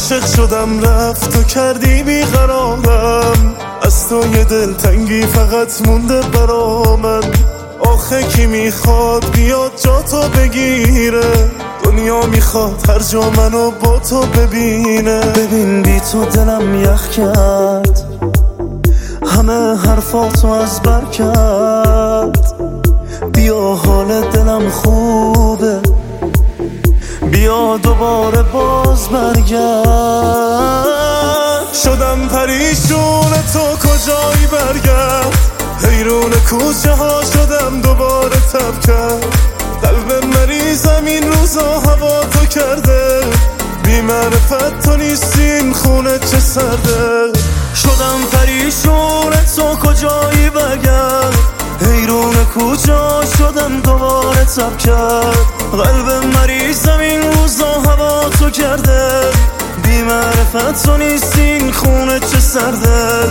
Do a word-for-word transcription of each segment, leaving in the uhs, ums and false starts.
عاشق شدم رفت و کردی بیقرارم، از تو یه دلتنگی فقط مونده برا من. آخه کی میخواد بیاد جا تو بگیره، دنیا میخواد هر جا منو با تو ببینه. ببین بی تو دلم یخ کرد، همه حرفاتو از بر کرد. بیا حال دلم خوبه، بیا دوباره باز برگرد. شدم پریشون تو کجایی برگرد، حیرون کوچه ها شدم دوباره تب کرد. قلب مریضم این روزا هوا تو کرده، بی معرفت تو نیستین خونه چه سرده. شدم پریشون تو کجایی برگرد، حیرون کوچه ها شدم دوباره تب کرد. قلب مریضم این روزا هوا تو کرده، بی معرفت تو نیستین خونه چه سرده.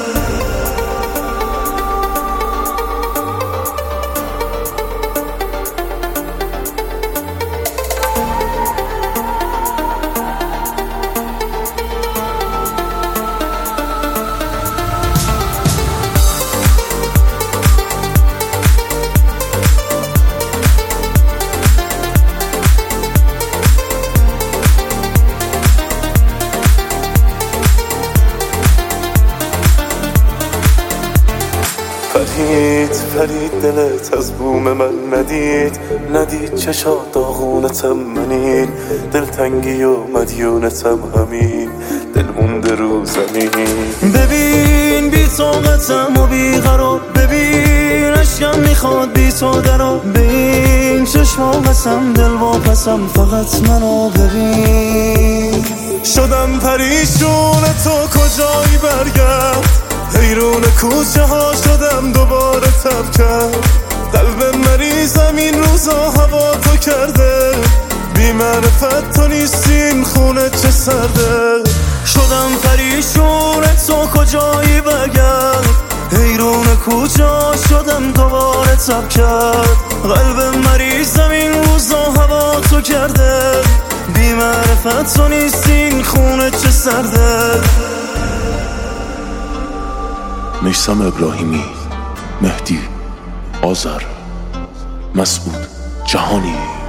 فرید فرید دلت از بوم من ندید، ندید چشات داغونتم منین. دلتنگی و مدیونتم همین، دل مونده رو زمین. ببین بی طاقتم و بی قرار، ببین عشقم میخواد بی تو درا. ببین چشما قسم دل واپسم، فقط منو ببین. شدم پریشون تو کجایی برگرد، حیرون کوچه ها شدم دوباره تب کرد. قلب مریضم این روزا هوا تو کرده، بی معرفت تو نیستین خونه چه سرده. شدم پریشون تو کجایی برگرد، حیرون کوچه ها شدم دوباره تب کرد. قلب مریضم این روزا هوا تو کرده، بی معرفت تو نیستین خونه چه سرده. میثم ابراهیمی، مهدی آذر، مسعود جهانی.